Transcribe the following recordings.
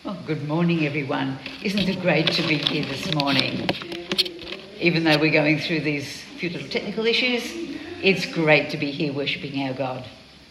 Oh, good morning, everyone. Isn't it great to be here this morning? Even though we're going through these few little technical issues, it's great to be here worshipping our God.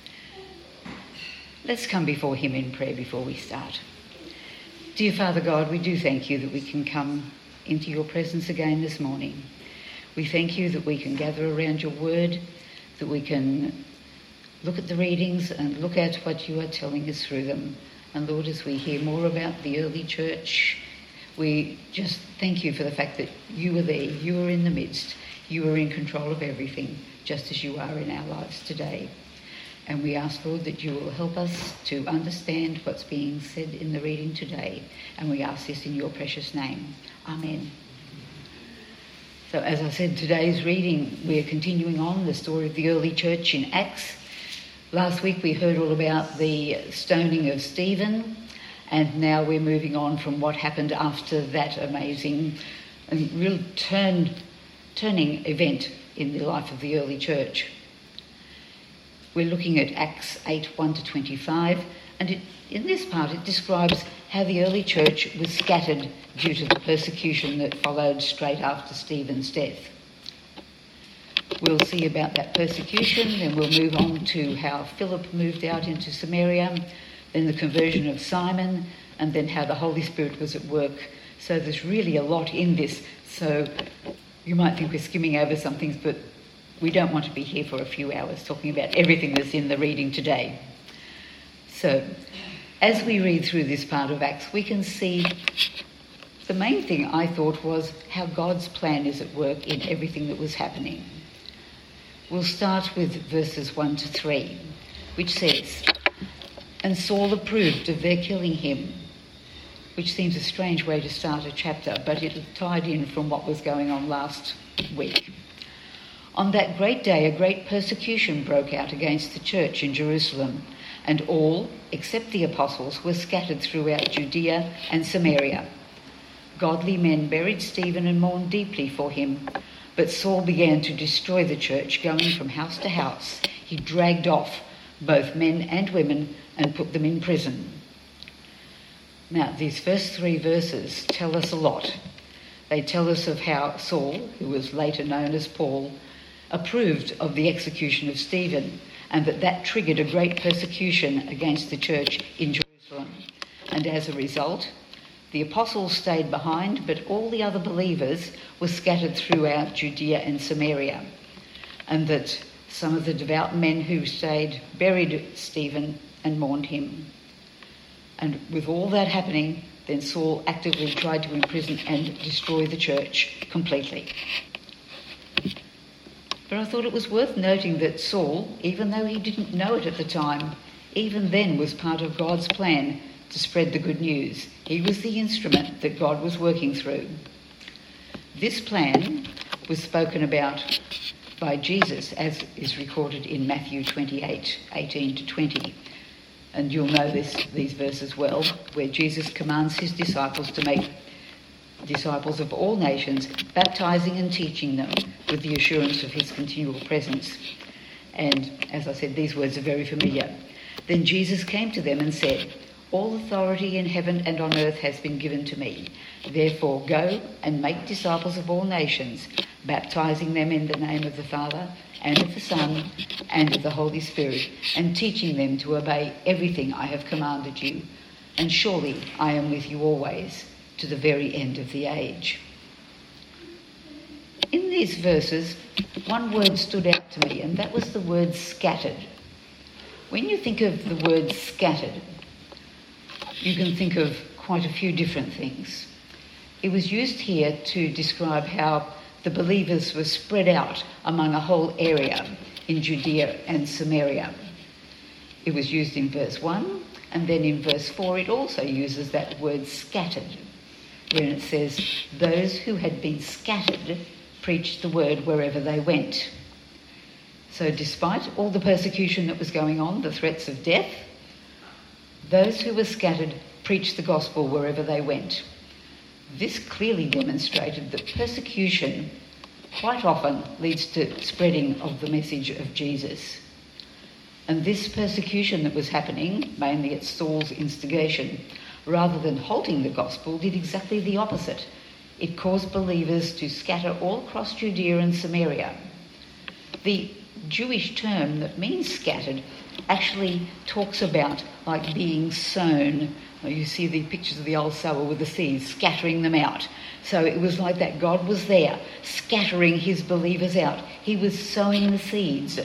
Let's come before him in prayer before we start. Dear Father God, we do thank you that we can come into your presence again this morning. We thank you that we can gather around your word, that we can look at the readings and look at what you are telling us through them. And Lord, as we hear more about the early church, we just thank you for the fact that you were there, you were in the midst, you were in control of everything, just as you are in our lives today. And we ask, Lord, that you will help us to understand what's being said in the reading today. And we ask this in your precious name. Amen. So as I said, today's reading, we're continuing on the story of the early church in Acts. Last week we heard all about the stoning of Stephen, and now we're moving on from what happened after that amazing and real turning event in the life of the early church. We're looking at Acts 8, 1-25, and in this part it describes how the early church was scattered due to the persecution that followed straight after Stephen's death. We'll see about that persecution, then we'll move on to how Philip moved out into Samaria, then the conversion of Simon, and then how the Holy Spirit was at work. So there's really a lot in this. So you might think we're skimming over some things, but we don't want to be here for a few hours talking about everything that's in the reading today. So as we read through this part of Acts, we can see the main thing I thought was how God's plan is at work in everything that was happening. We'll start with verses 1-3, which says, "And Saul approved of their killing him," which seems a strange way to start a chapter, but it tied in from what was going on last week. "On that great day, a great persecution broke out against the church in Jerusalem, and all, except the apostles, were scattered throughout Judea and Samaria. Godly men buried Stephen and mourned deeply for him. But Saul began to destroy the church, going from house to house. He dragged off both men and women and put them in prison." Now, these first 3 verses tell us a lot. They tell us of how Saul, who was later known as Paul, approved of the execution of Stephen, and that triggered a great persecution against the church in Jerusalem. And as a result, the apostles stayed behind, but all the other believers were scattered throughout Judea and Samaria. And that some of the devout men who stayed buried Stephen and mourned him. And with all that happening, then Saul actively tried to imprison and destroy the church completely. But I thought it was worth noting that Saul, even though he didn't know it at the time, even then was part of God's plan to spread the good news. He was the instrument that God was working through. This plan was spoken about by Jesus, as is recorded in Matthew 28, 18-20. And you'll know these verses well, where Jesus commands his disciples to make disciples of all nations, baptizing and teaching them with the assurance of his continual presence. And as I said, these words are very familiar. "Then Jesus came to them and said, 'All authority in heaven and on earth has been given to me. Therefore go and make disciples of all nations, baptizing them in the name of the Father and of the Son and of the Holy Spirit, and teaching them to obey everything I have commanded you. And surely I am with you always, to the very end of the age.'" In these verses, one word stood out to me, and that was the word scattered. When you think of the word scattered, you can think of quite a few different things. It was used here to describe how the believers were spread out among a whole area in Judea and Samaria. It was used in verse 1, and then in verse 4 it also uses that word scattered, when it says, "Those who had been scattered preached the word wherever they went." So despite all the persecution that was going on, the threats of death, those who were scattered preached the gospel wherever they went. This clearly demonstrated that persecution quite often leads to spreading of the message of Jesus. And this persecution that was happening, mainly at Saul's instigation, rather than halting the gospel, did exactly the opposite. It caused believers to scatter all across Judea and Samaria. The Jewish term that means scattered actually talks about like being sown. You see the pictures of the old sower with the seeds, scattering them out. So it was like that. God was there, scattering his believers out. He was sowing the seeds.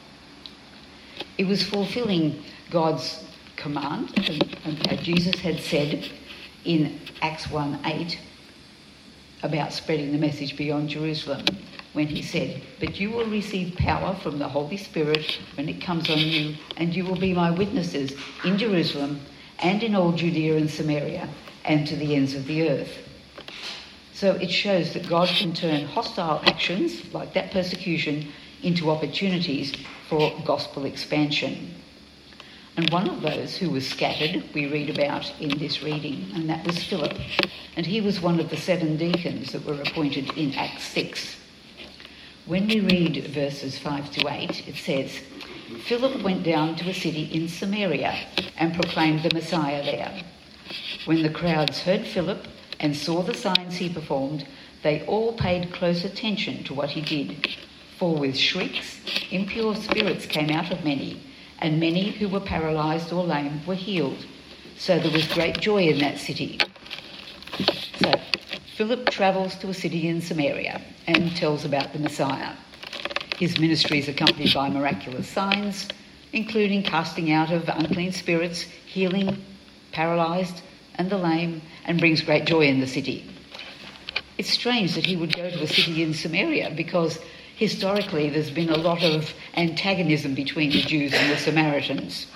It was fulfilling God's command, and how Jesus had said in Acts 1:8 about spreading the message beyond Jerusalem, when he said, "But you will receive power from the Holy Spirit when it comes on you, and you will be my witnesses in Jerusalem and in all Judea and Samaria and to the ends of the earth." So it shows that God can turn hostile actions, like that persecution, into opportunities for gospel expansion. And one of those who was scattered, we read about in this reading, and that was Philip. And he was one of the 7 deacons that were appointed in Acts 6. When we read verses 5 to 8, it says, "Philip went down to a city in Samaria and proclaimed the Messiah there. When the crowds heard Philip and saw the signs he performed, they all paid close attention to what he did. For with shrieks, impure spirits came out of many, and many who were paralysed or lame were healed. So there was great joy in that city." So Philip travels to a city in Samaria and tells about the Messiah. His ministry is accompanied by miraculous signs, including casting out of unclean spirits, healing paralysed and the lame, and brings great joy in the city. It's strange that he would go to a city in Samaria, because historically there's been a lot of antagonism between the Jews and the Samaritans.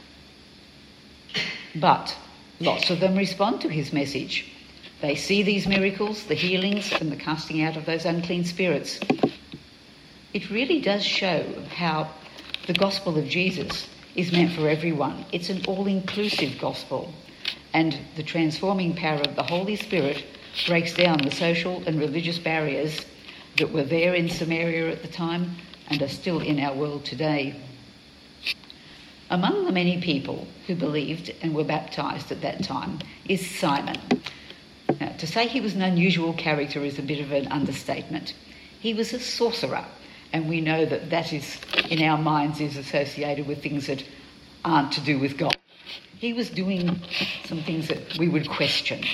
But lots of them respond to his message. They see these miracles, the healings and the casting out of those unclean spirits. It really does show how the gospel of Jesus is meant for everyone. It's an all-inclusive gospel, and the transforming power of the Holy Spirit breaks down the social and religious barriers that were there in Samaria at the time and are still in our world today. Among the many people who believed and were baptised at that time is Simon. Now, to say he was an unusual character is a bit of an understatement. He was a sorcerer, and we know that that is, in our minds, is associated with things that aren't to do with God. He was doing some things that we would question.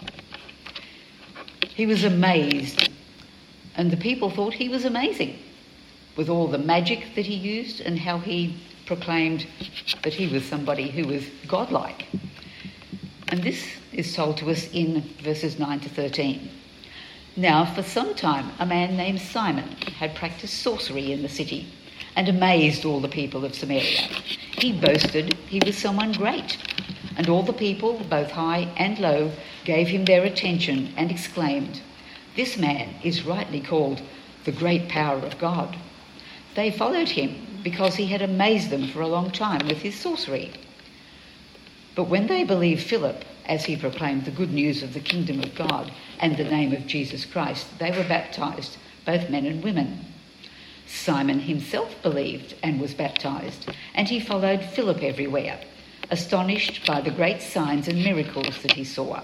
He was amazed, and the people thought he was amazing with all the magic that he used and how he proclaimed that he was somebody who was godlike. And this is told to us in verses 9 to 13. "Now for some time a man named Simon had practiced sorcery in the city and amazed all the people of Samaria. He boasted he was someone great, and all the people, both high and low, gave him their attention and exclaimed, 'This man is rightly called the great power of God.' They followed him because he had amazed them for a long time with his sorcery. But when they believed Philip as he proclaimed the good news of the kingdom of God and the name of Jesus Christ, they were baptised, both men and women. Simon himself believed and was baptised, and he followed Philip everywhere, astonished by the great signs and miracles that he saw."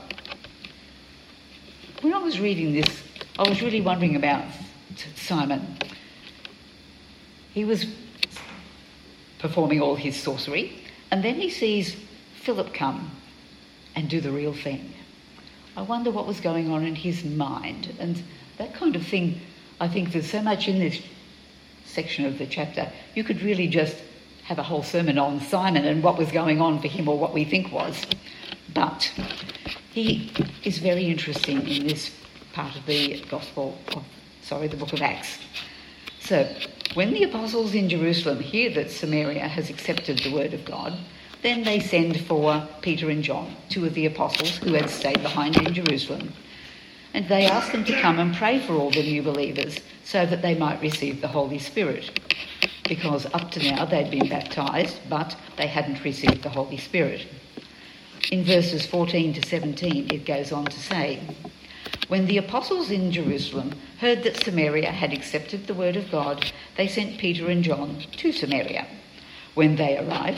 When I was reading this, I was really wondering about Simon. He was performing all his sorcery, and then he sees Philip come and do the real thing. I wonder what was going on in his mind, and that kind of thing. I think there's so much in this section of the chapter. You could really just have a whole sermon on Simon and what was going on for him, or what we think was. But he is very interesting in this part of the the book of Acts. So, when the apostles in Jerusalem hear that Samaria has accepted the word of God, then they send for Peter and John, 2 of the apostles who had stayed behind in Jerusalem, and they ask them to come and pray for all the new believers so that they might receive the Holy Spirit, because up to now they'd been baptised, but they hadn't received the Holy Spirit. In verses 14 to 17, it goes on to say, "When the apostles in Jerusalem heard that Samaria had accepted the word of God, they sent Peter and John to Samaria. When they arrived,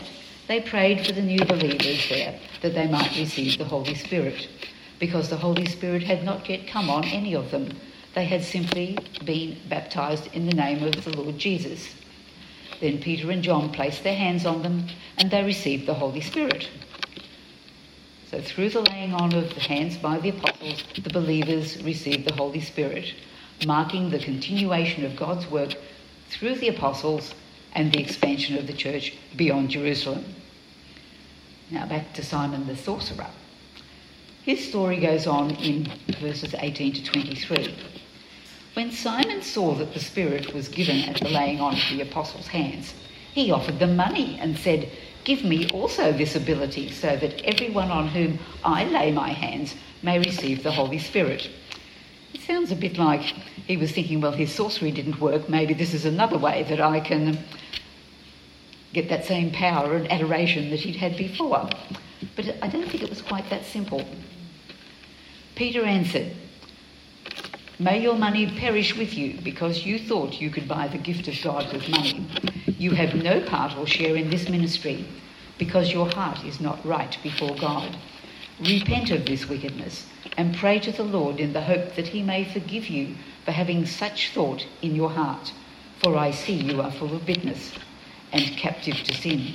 they prayed for the new believers there that they might receive the Holy Spirit, because the Holy Spirit had not yet come on any of them. They had simply been baptised in the name of the Lord Jesus. Then Peter and John placed their hands on them and they received the Holy Spirit. So through the laying on of the hands by the apostles, the believers received the Holy Spirit, marking the continuation of God's work through the apostles and the expansion of the church beyond Jerusalem. Now back to Simon the sorcerer. His story goes on in verses 18 to 23. When Simon saw that the Spirit was given at the laying on of the apostles' hands, he offered them money and said, "Give me also this ability, so that everyone on whom I lay my hands may receive the Holy Spirit." It sounds a bit like he was thinking, well, his sorcery didn't work, maybe this is another way that I can get that same power and adoration that he'd had before. But I don't think it was quite that simple. Peter answered, "May your money perish with you, because you thought you could buy the gift of God with money. You have no part or share in this ministry, because your heart is not right before God. Repent of this wickedness and pray to the Lord in the hope that he may forgive you for having such thought in your heart. For I see you are full of bitterness and captive to sin."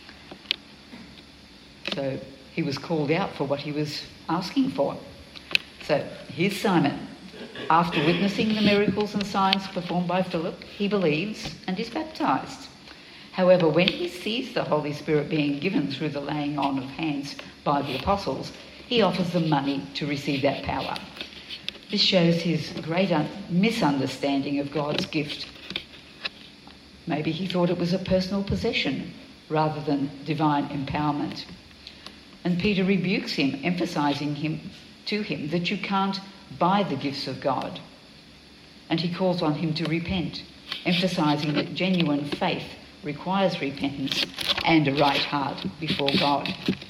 So he was called out for what he was asking for. So here's Simon. After witnessing the miracles and signs performed by Philip, he believes and is baptised. However, when he sees the Holy Spirit being given through the laying on of hands by the apostles, he offers them money to receive that power. This shows his great misunderstanding of God's gift. Maybe he thought it was a personal possession rather than divine empowerment. And Peter rebukes him, emphasising to him that you can't buy the gifts of God. And he calls on him to repent, emphasising that genuine faith requires repentance and a right heart before God.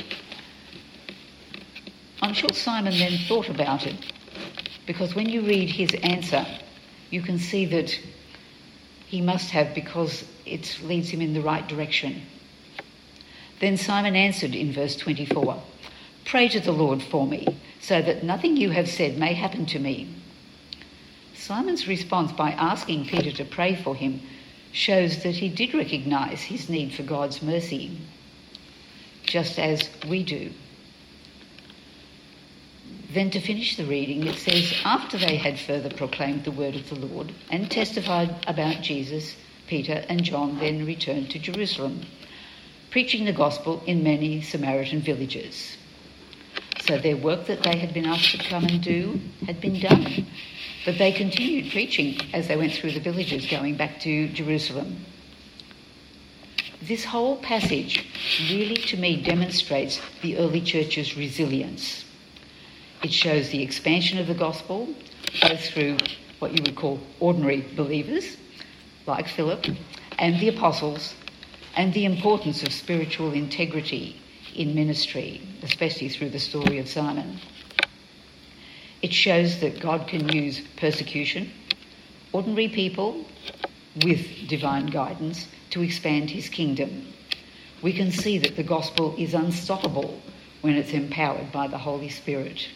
I'm sure Simon then thought about it, because when you read his answer, you can see that he must have, because it leads him in the right direction. Then Simon answered in verse 24, "Pray to the Lord for me, so that nothing you have said may happen to me." Simon's response by asking Peter to pray for him shows that he did recognise his need for God's mercy, just as we do. Then to finish the reading, it says, after they had further proclaimed the word of the Lord and testified about Jesus, Peter and John then returned to Jerusalem, preaching the gospel in many Samaritan villages. So their work that they had been asked to come and do had been done, but they continued preaching as they went through the villages going back to Jerusalem. This whole passage really, to me, demonstrates the early church's resilience. It shows the expansion of the gospel, both through what you would call ordinary believers, like Philip, and the apostles, and the importance of spiritual integrity in ministry, especially through the story of Simon. It shows that God can use persecution, ordinary people with divine guidance, to expand his kingdom. We can see that the gospel is unstoppable when it's empowered by the Holy Spirit.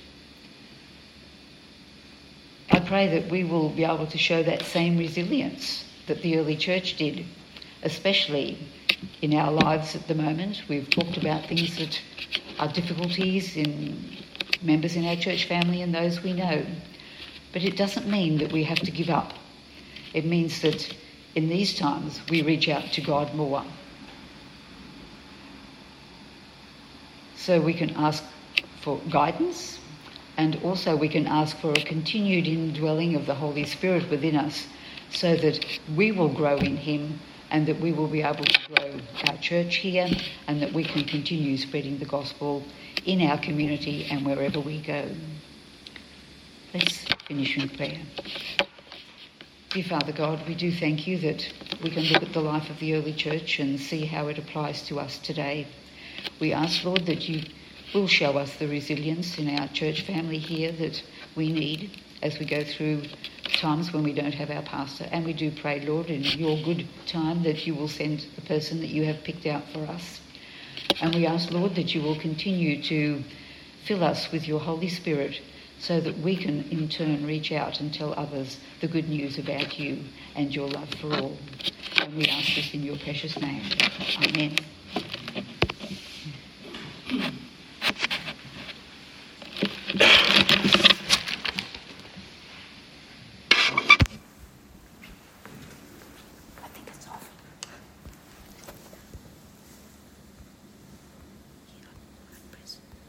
I pray that we will be able to show that same resilience that the early church did, especially in our lives at the moment. We've talked about things that are difficulties in members in our church family and those we know. But it doesn't mean that we have to give up. It means that in these times we reach out to God more. So we can ask for guidance, and also we can ask for a continued indwelling of the Holy Spirit within us, so that we will grow in him and that we will be able to grow our church here, and that we can continue spreading the gospel in our community and wherever we go. Let's finish in prayer. Dear Father God, we do thank you that we can look at the life of the early church and see how it applies to us today. We ask, Lord, that you will show us the resilience in our church family here that we need as we go through times when we don't have our pastor. And we do pray, Lord, in your good time that you will send the person that you have picked out for us. And we ask, Lord, that you will continue to fill us with your Holy Spirit so that we can in turn reach out and tell others the good news about you and your love for all. And we ask this in your precious name. Amen.